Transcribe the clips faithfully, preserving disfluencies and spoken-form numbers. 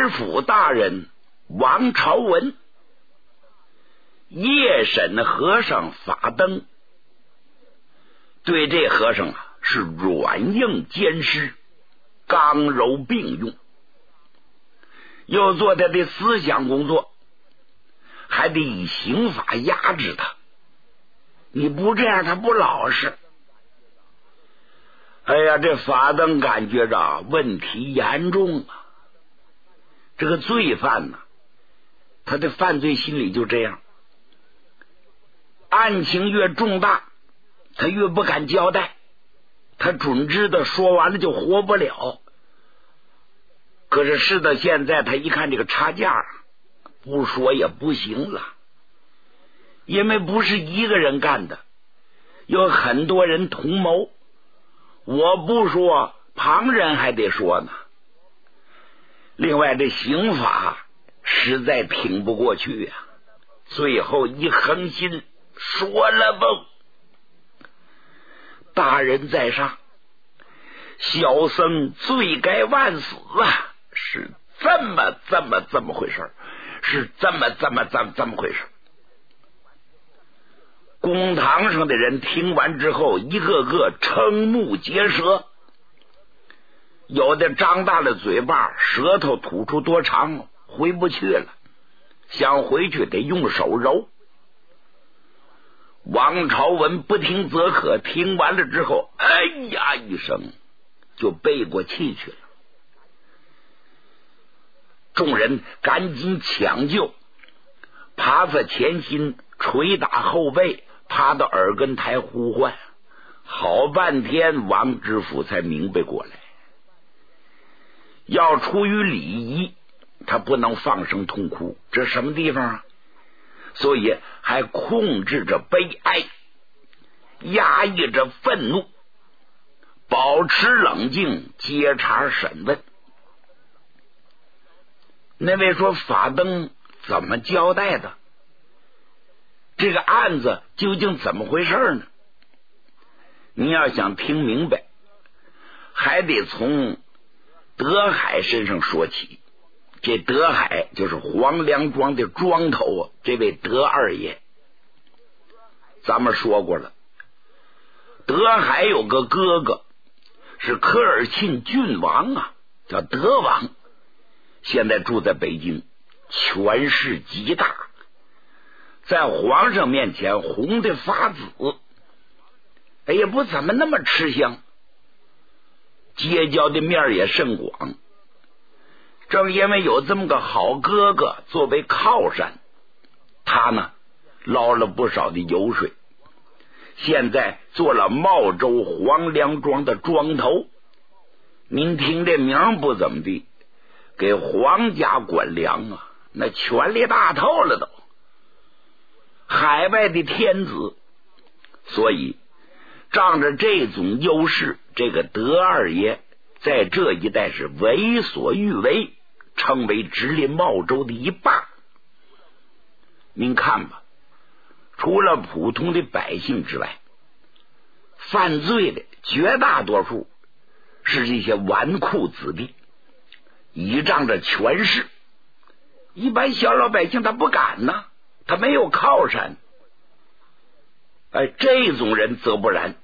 知府大人王朝文夜审和尚法灯，对这和尚啊是软硬兼施，刚柔并用，又做他的思想工作，还得以刑法压制他。你不这样他不老实。哎呀，这法灯感觉着问题严重啊！这个罪犯呢、啊，他的犯罪心理就这样，案情越重大，他越不敢交代，他准知道说完了就活不了。可是事到现在，他一看这个差价，不说也不行了，因为不是一个人干的，有很多人同谋。我不说，旁人还得说呢。另外，这刑法实在挺不过去呀、啊。最后一横心，说了吧，大人在上，小僧罪该万死啊！是这么这么这么回事，是这么这么这么这么回事。公堂上的人听完之后，一个个瞠目结舌，有的张大了嘴巴，舌头吐出多长，回不去了，想回去得用手揉。王朝文不听则可，听完了之后，哎呀一声就背过气去了。众人赶紧抢救，耙子前心，捶打后背，趴到耳根台呼唤，好半天王知府才明白过来，要出于礼仪，他不能放声痛哭，这什么地方啊？所以还控制着悲哀，压抑着愤怒，保持冷静，接茬审问。那位说法灯怎么交代的？这个案子究竟怎么回事呢？你要想听明白，还得从德海身上说起。这德海就是黄梁庄的庄头啊，这位德二爷。咱们说过了，德海有个哥哥是科尔沁郡王啊，叫德王，现在住在北京，权势极大，在皇上面前红的发紫，哎呀，不怎么那么吃香，结交的面也甚广。正因为有这么个好哥哥作为靠山，他呢捞了不少的油水，现在做了茂州黄梁庄的庄头。您听这名不怎么地，给皇家管粮啊，那权力大透了都，海外的天子。所以仗着这种优势，这个德二爷在这一带是为所欲为，成为直隶茂州的一霸。您看吧，除了普通的百姓之外，犯罪的绝大多数是这些纨绔子弟，倚仗着权势，一般小老百姓他不敢呐，他没有靠山。哎，这种人则不然。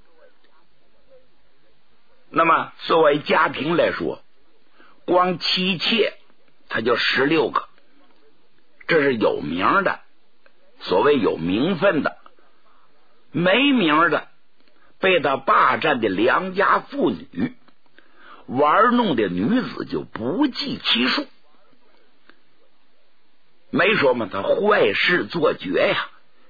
那么作为家庭来说，光妻妾他就十六个，这是有名的，所谓有名分的。没名的，被他霸占的良家妇女，玩弄的女子就不计其数。没说嘛，他坏事做绝呀。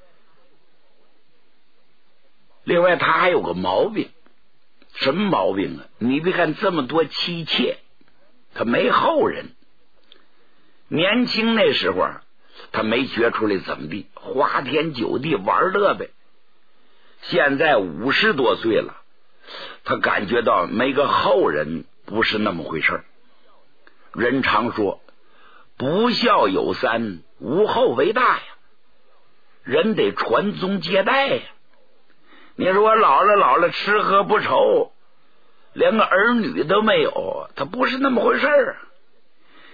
另外他还有个毛病，什么毛病啊？你别看这么多妻妾，他没后人。年轻那时候他没学出来怎么地，花天酒地玩乐呗。现在五十多岁了，他感觉到没个后人不是那么回事。人常说不孝有三，无后为大呀，人得传宗接代呀。你说我老了老了吃喝不愁，连个儿女都没有，他不是那么回事啊。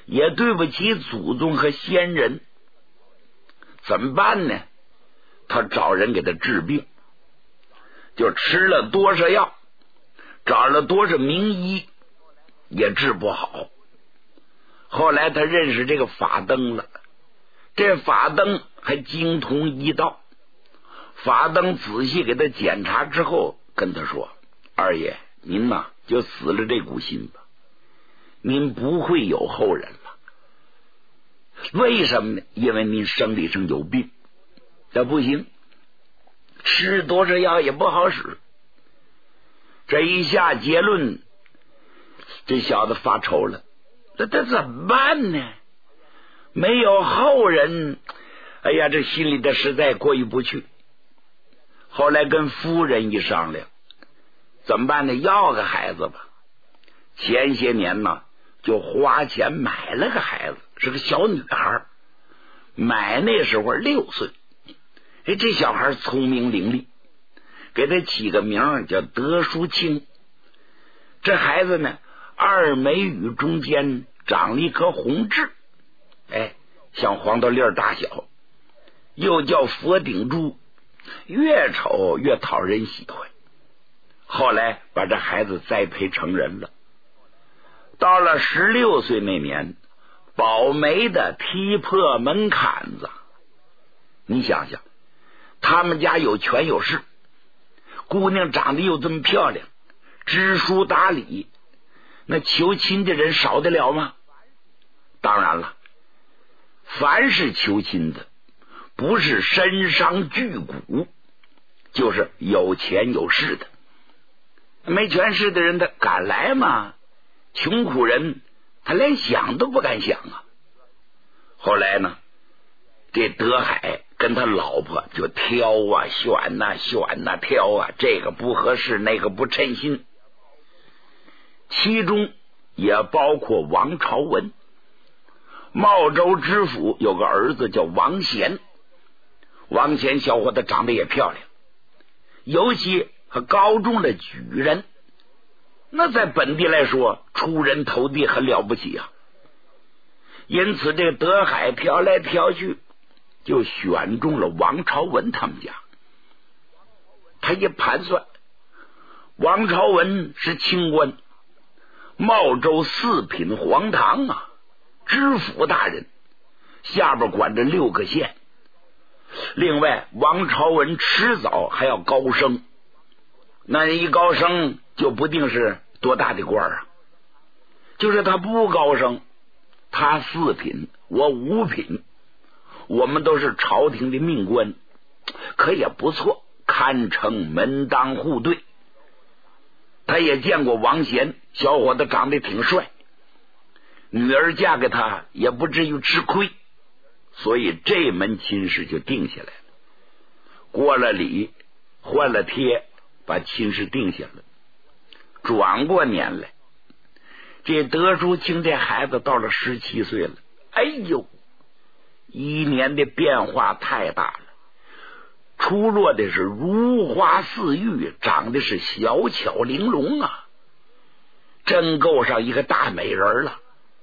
也对不起祖宗和先人，怎么办呢？他找人给他治病，就吃了多少药，找了多少名医，也治不好。后来他认识这个法灯了，这法灯还精通医道。法灯仔细给他检查之后，跟他说：“二爷，您呐就死了这股心吧，您不会有后人了。为什么呢？因为您生理上有病，这不行，吃多少药也不好使。”这一下结论，这小子发愁了，这这怎么办呢？没有后人，哎呀，这心里的实在过意不去。后来跟夫人一商量，怎么办呢？要个孩子吧。前些年呢，就花钱买了个孩子，是个小女孩。买那时候六岁，哎，这小孩聪明伶俐，给他起个名叫德淑清。这孩子呢，二眉宇中间长了一颗红痣，哎，像黄豆粒儿大小，又叫佛顶珠，越丑越讨人喜欢。后来把这孩子栽培成人了。到了十六岁那年，保媒的踢破门槛子。你想想，他们家有权有势，姑娘长得又这么漂亮，知书达理，那求亲的人少得了吗？当然了，凡是求亲的，不是身伤巨贾，就是有钱有势的。没权势的人他敢来吗？穷苦人他连想都不敢想啊。后来呢，这德海跟他老婆就挑啊选呐、啊、选呐、啊、挑啊，这个不合适，那个不称心，其中也包括王朝文。茂州知府有个儿子叫王贤，王贤小伙子长得也漂亮，尤其和高中的举人，那在本地来说出人头地，很了不起啊。因此这个德海挑来挑去，就选中了王朝文他们家。他一盘算，王朝文是清官，茂州四品黄堂啊，知府大人，下边管着六个县。另外王朝文迟早还要高升，那一高升就不定是多大的官啊。就是他不高升，他四品我五品，我们都是朝廷的命官，可也不错，堪称门当户对。他也见过王贤，小伙子长得挺帅，女儿嫁给他也不至于吃亏，所以这门亲事就定下来了。过了礼，换了贴，把亲事定下了。转过年来，这德淑清这孩子到了十七岁了，哎呦，一年的变化太大了，出落的是如花似玉，长得是小巧玲珑啊，真够上一个大美人了。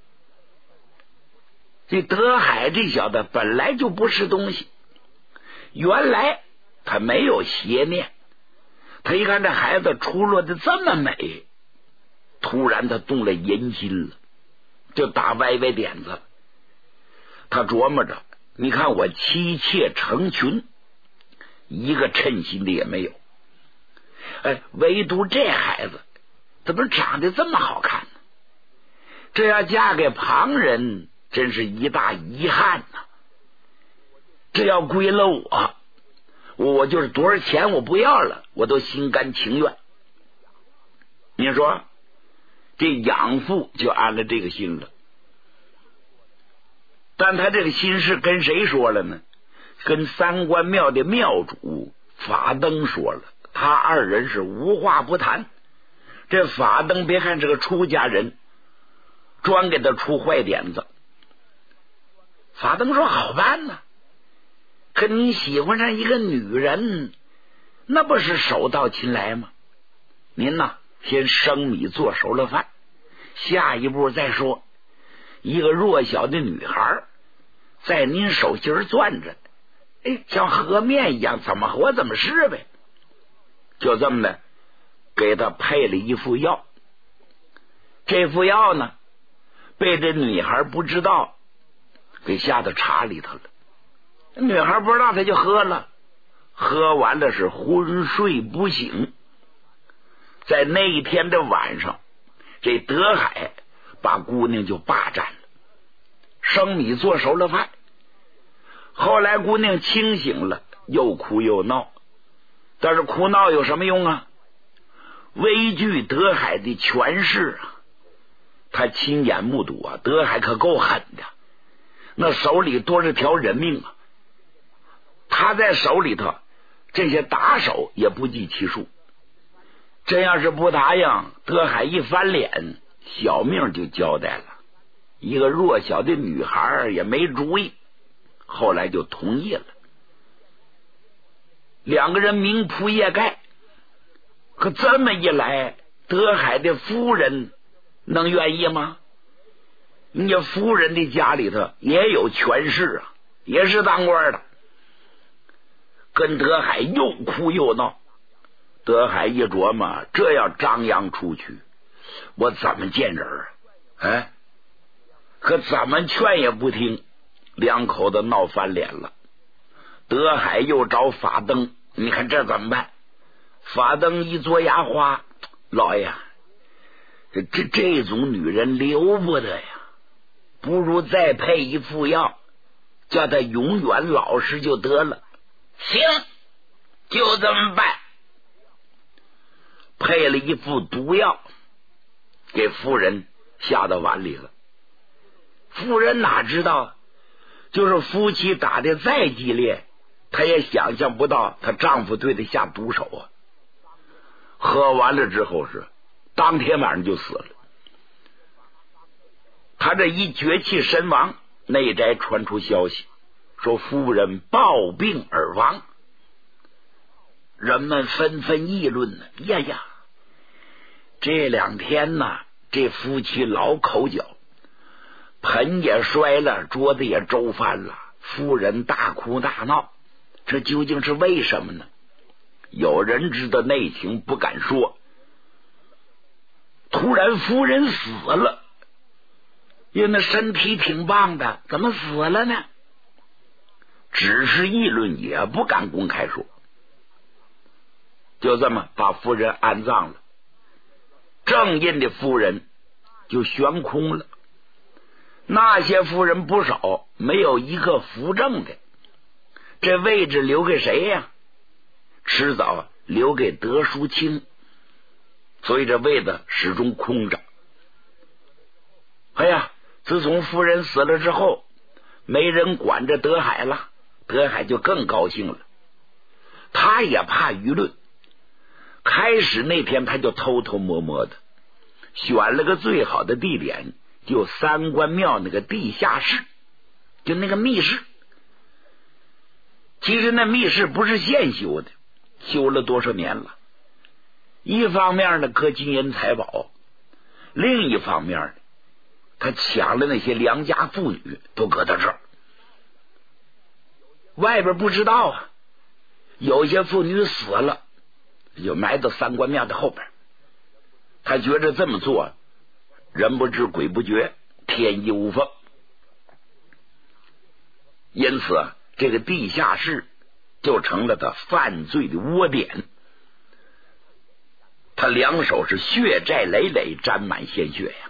这德海这小子本来就不是东西，原来他没有邪念，他一看这孩子出落的这么美，突然他动了淫心了，就打歪歪点子。他琢磨着，你看我妻妾成群，一个称心的也没有，哎，唯独这孩子怎么长得这么好看呢？这要嫁给旁人，真是一大遗憾呐、啊！这要归了我，我就是多少钱我不要了，我都心甘情愿。你说这养父就安了这个心了，但他这个心事跟谁说了呢？跟三官庙的庙主法灯说了，他二人是无话不谈。这法灯别看是个出家人，专给他出坏点子。法灯说好办呢，可你喜欢上一个女人，那不是手到擒来吗？您呐，先生米做熟了饭，下一步再说。 一个弱小的女孩在您手心攥着，哎，像和面一样，怎么活怎么是呗。就这么的给他配了一副药，这副药呢被这女孩不知道给下到茶里头了。女孩不知道，她就喝了，喝完了是昏睡不醒。在那一天的晚上，这德海把姑娘就霸占了，生米做熟了饭。后来姑娘清醒了，又哭又闹，但是哭闹有什么用啊？畏惧德海的权势啊！他亲眼目睹啊，德海可够狠的，那手里多少条人命啊！他在手里头，这些打手也不计其数。真要是不答应，德海一翻脸，小命就交代了。一个弱小的女孩也没主意，后来就同意了。两个人明铺夜盖，可这么一来，德海的夫人能愿意吗？你夫人的家里头也有权势啊，也是当官的，跟德海又哭又闹。德海一琢磨，这要张扬出去，我怎么见人啊？哎，可怎么劝也不听，两口子闹翻脸了。德海又找法灯，你看这怎么办？法灯一嘬牙花，老爷，这这这种女人留不得呀，不如再配一副药，叫她永远老实就得了。行，就这么办。配了一副毒药，给夫人下到碗里了。夫人哪知道，就是夫妻打得再激烈，她也想象不到她丈夫对她下毒手啊。喝完了之后是当天晚上就死了。他这一绝气身亡，内宅传出消息，说夫人暴病而亡。人们纷纷议论呢，呀呀，这两天呢，这夫妻老口角，盆也摔了，桌子也周翻了，夫人大哭大闹，这究竟是为什么呢？有人知道内情，不敢说。突然夫人死了，因为那身体挺棒的，怎么死了呢？只是议论，也不敢公开说。就这么把夫人安葬了，正印的夫人就悬空了。那些夫人不少，没有一个扶正的，这位置留给谁呀？迟早留给德叔清，所以这位子始终空着。哎呀，自从夫人死了之后，没人管着德海了，德海就更高兴了。他也怕舆论，开始那天他就偷偷摸摸的选了个最好的地点，就三官庙那个地下室，就那个密室。其实那密室不是现修的，修了多少年了。一方面呢搁金银财宝，另一方面呢他抢了那些良家妇女，都搁到这儿。外边不知道啊，有些妇女死了，就埋到三官庙的后边。他觉着这么做人不知鬼不觉，天衣无缝，因此啊，这个地下室就成了他犯罪的窝点。他两手是血债累累，沾满鲜血呀。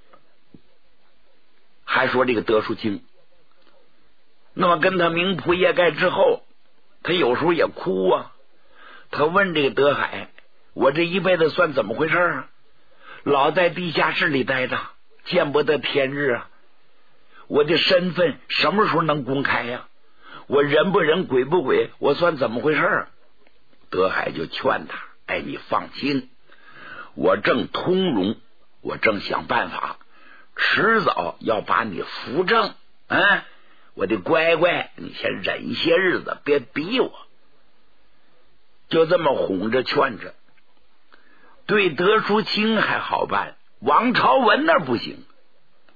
还说这个德叔清，那么跟他明铺夜盖之后，他有时候也哭啊。他问这个德海，我这一辈子算怎么回事啊？老在地下室里待着，见不得天日啊！我的身份什么时候能公开呀？我人不人鬼不鬼，我算怎么回事啊？德海就劝他，哎，你放心，我正通融，我正想办法，迟早要把你扶正。嗯，我的乖乖，你先忍些日子，别逼我。就这么哄着劝着。对德叔清还好办，王朝文那不行。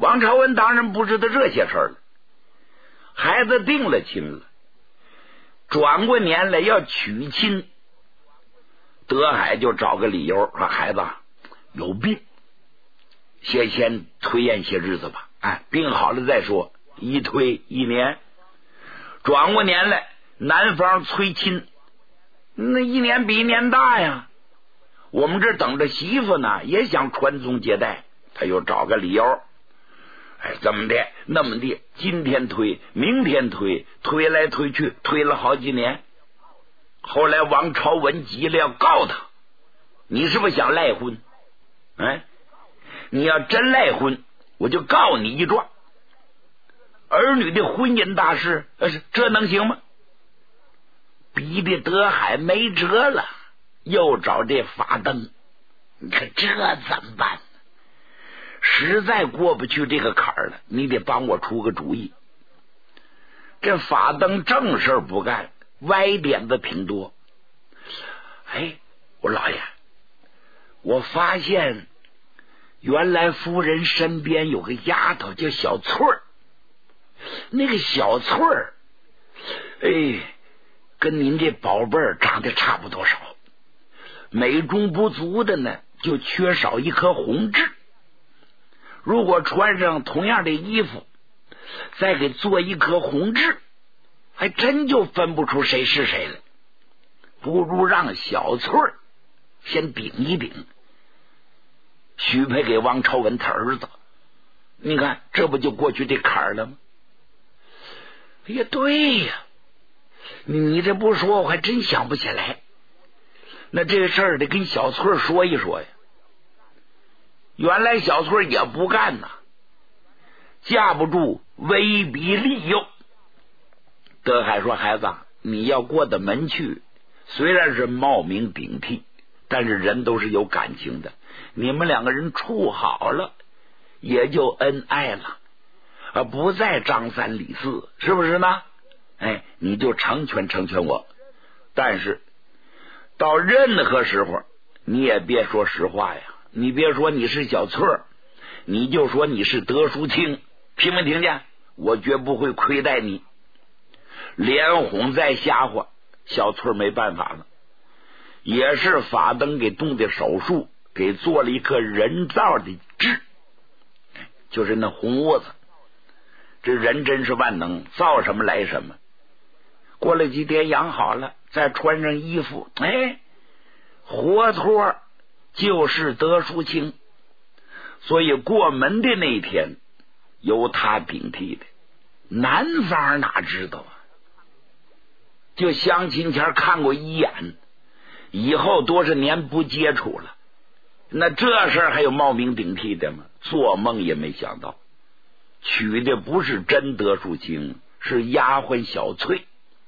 王朝文当然不知道这些事儿了，孩子定了亲了，转过年来要娶亲，德海就找个理由说孩子有病，先先推延些日子吧，哎，病好了再说。一推一年，转过年来南方催亲，那一年比一年大呀，我们这等着媳妇呢，也想传宗接代，他又找个理由，哎，怎么的那么的，今天推明天推，推来推去，推了好几年。后来王朝文急了，要告他，你是不是想赖婚？哎，你要真赖婚，我就告你一状。儿女的婚姻大事，这能行吗？逼得德海没辙了，又找这法灯。你看这怎么办呢？实在过不去这个坎儿了，你得帮我出个主意。这法灯正事不干，歪点子挺多。哎，我老爷，我发现原来夫人身边有个丫头叫小翠儿，那个小翠儿，哎，跟您这宝贝儿长得差不多少，美中不足的呢，就缺少一颗红痣。如果穿上同样的衣服，再给做一颗红痣，还真就分不出谁是谁来。不如让小翠儿先顶一顶，许配给王朝文他儿子。你看这不就过去这坎儿了吗？哎呀，对呀，你这不说我还真想不起来。那这个事儿得跟小翠儿说一说呀。原来小翠儿也不干呐，架不住威逼利诱。德海说孩子，你要过的门去，虽然是冒名顶替，但是人都是有感情的，你们两个人处好了也就恩爱了，而不再张三李四，是不是呢？哎，你就成全成全我。但是到任何时候你也别说实话呀，你别说你是小翠儿，你就说你是德淑清，听没听见？我绝不会亏待你。连哄再吓唬，小翠儿没办法了，也是法灯给动的手术，给做了一颗人造的痣，就是那红窝子。这人真是万能，造什么来什么。过了几天养好了，再穿上衣服，哎，活脱就是德淑清。所以过门的那一天由他顶替的，南方哪知道啊？就相亲前看过一眼，以后多少年不接触了，那这事儿还有冒名顶替的吗？做梦也没想到，娶的不是真德淑清，是丫鬟小翠。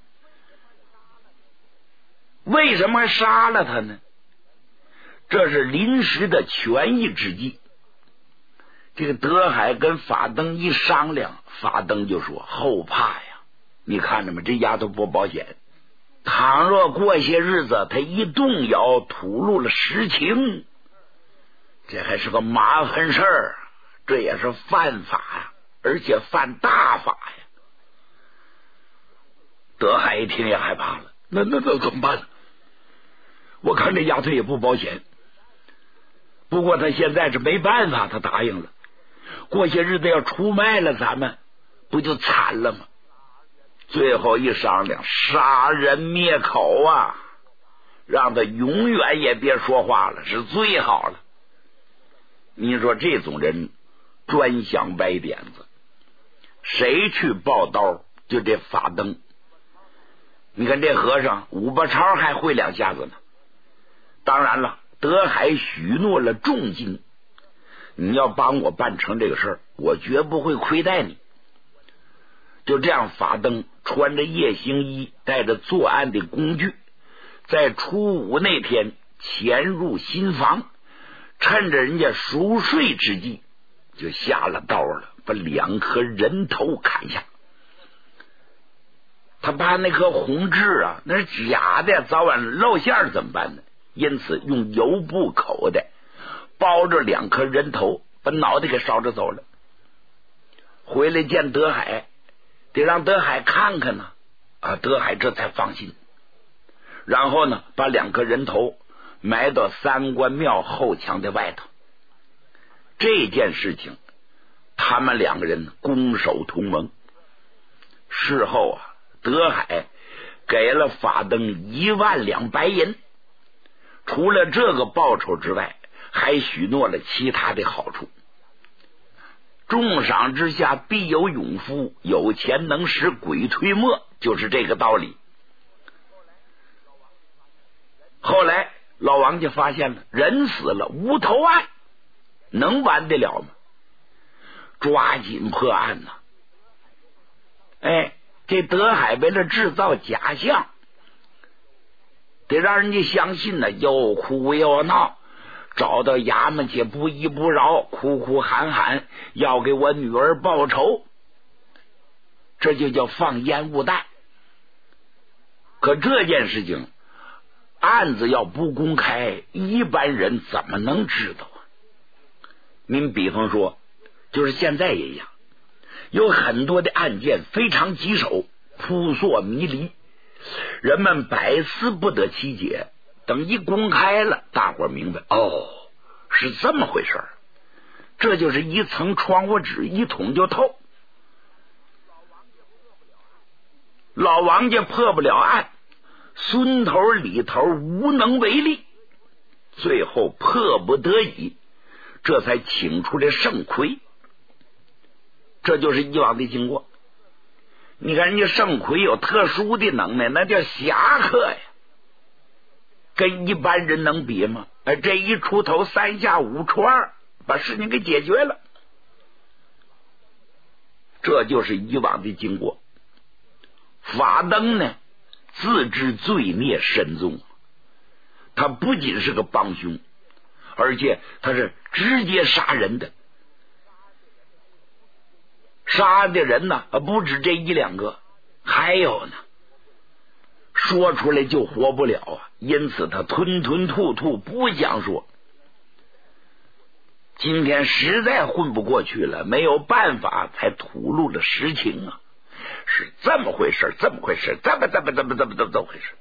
为什么杀了他呢？这是临时的权宜之计。这个德海跟法灯一商量，法灯就说后怕呀，你看着吗？这丫头不保险，倘若过些日子他一动摇，吐露了实情，这还是个麻烦事儿，这也是犯法呀，而且犯大法呀。德海一听也害怕了，那那那怎么办？我看这丫头也不保险，不过他现在是没办法，他答应了。过些日子要出卖了咱们，不就惨了吗？最后一商量，杀人灭口啊，让他永远也别说话了，是最好了。你说这种人专想歪点子，谁去报刀？就这法灯。你看这和尚五八超还会两下子呢。当然了，德海许诺了重金，你要帮我办成这个事儿，我绝不会亏待你。就这样，法灯穿着夜行衣，带着作案的工具，在初五那天潜入新房，趁着人家熟睡之际，就下了刀了，把两颗人头砍下。他怕那颗红痣啊，那是假的，早晚露馅怎么办呢？因此用油布口袋包着两颗人头，把脑袋给烧着走了。 回来见德海，得让德海看看呢。啊，德海这才放心。然后呢，把两颗人头埋到三官庙后墙的外头。这件事情，他们两个人攻守同盟。事后啊，德海给了法登一万两白银，除了这个报酬之外，还许诺了其他的好处。重赏之下必有勇夫，有钱能使鬼推磨，就是这个道理。后来老王家发现了，人死了无头案，能完得了吗？抓紧破案呐！哎，这德海为了制造假象，得让人家相信呢，又哭又闹，找到衙门去不依不饶，哭哭喊喊要给我女儿报仇，这就叫放烟雾弹。可这件事情案子要不公开，一般人怎么能知道啊？您比方说，就是现在也一样，有很多的案件非常棘手，扑朔迷离，人们百思不得其解。等一公开了，大伙明白，哦，是这么回事儿。这就是一层窗户纸，一捅就透。老王家破不了案，孙头李头无能为力，最后迫不得已，这才请出来盛奎。这就是以往的经过。你看人家盛奎有特殊的能耐，那叫侠客呀，跟一般人能比吗？哎，这一出头三下五除二，把事情给解决了。这就是以往的经过。法登呢，自知罪孽深重，他不仅是个帮凶，而且他是直接杀人的，杀的人呢不止这一两个，还有呢，说出来就活不了啊，因此他吞吞吐吐不想说。今天实在混不过去了，没有办法，才吐露了实情啊，是这么回事，这么回事，这么这么这么这么这么这么回事。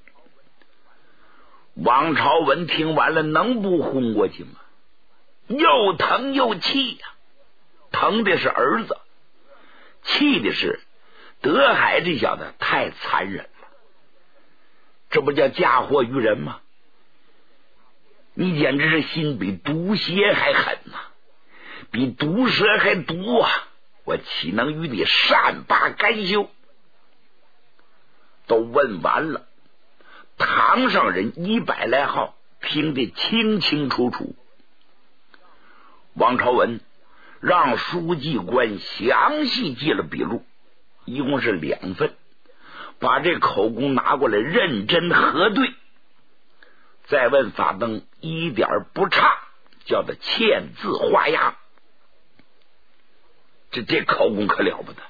王朝文听完了，能不昏过去吗？又疼又气呀、啊，疼的是儿子，气的是德海这小子太残忍了，这不叫嫁祸于人吗？你简直是心比毒蝎还狠呐、啊，比毒蛇还毒啊！我岂能与你善罢甘休？都问完了，堂上人一百来号听得清清楚楚。王朝文让书记官详细记了笔录，一共是两份，把这口供拿过来认真核对，再问法登一点不差，叫他签字画押。这这口供可了不得，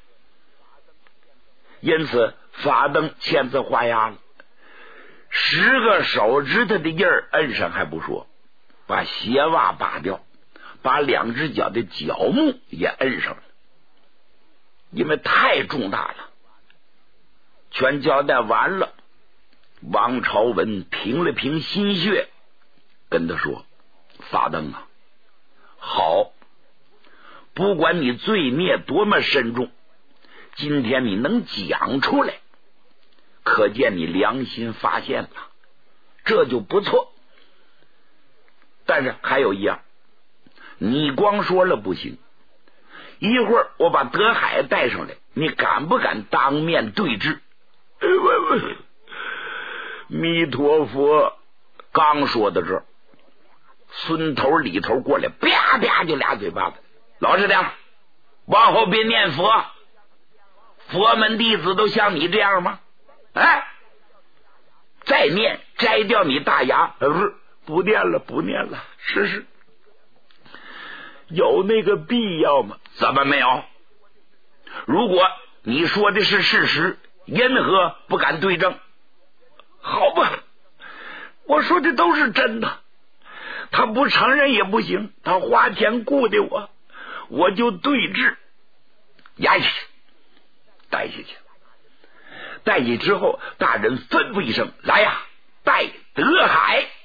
因此法登签字画押了，十个手指头的印儿摁上还不说，把鞋袜拔掉，把两只脚的脚木也摁上了，因为太重大了。全交代完了，王朝文平了平心血，跟他说：“法登啊，好，不管你罪孽多么深重，今天你能讲出来，可见你良心发现了，这就不错。但是还有一样，你光说了不行，一会儿我把德海带上来，你敢不敢当面对质？”弥陀佛！刚说到这儿，孙头李头过来，啪啪就俩嘴巴子。老实点，往后别念佛，佛门弟子都像你这样吗？哎，再念摘掉你大牙。呃，不是，不念了，不念了。是是，有那个必要吗？怎么没有？如果你说的是事实，因何不敢对证？好吧，我说的都是真的，他不承认也不行，他花钱雇的我，我就对质。 押下去，带下去。带去之后，大人吩咐一声：“来呀，带德海。”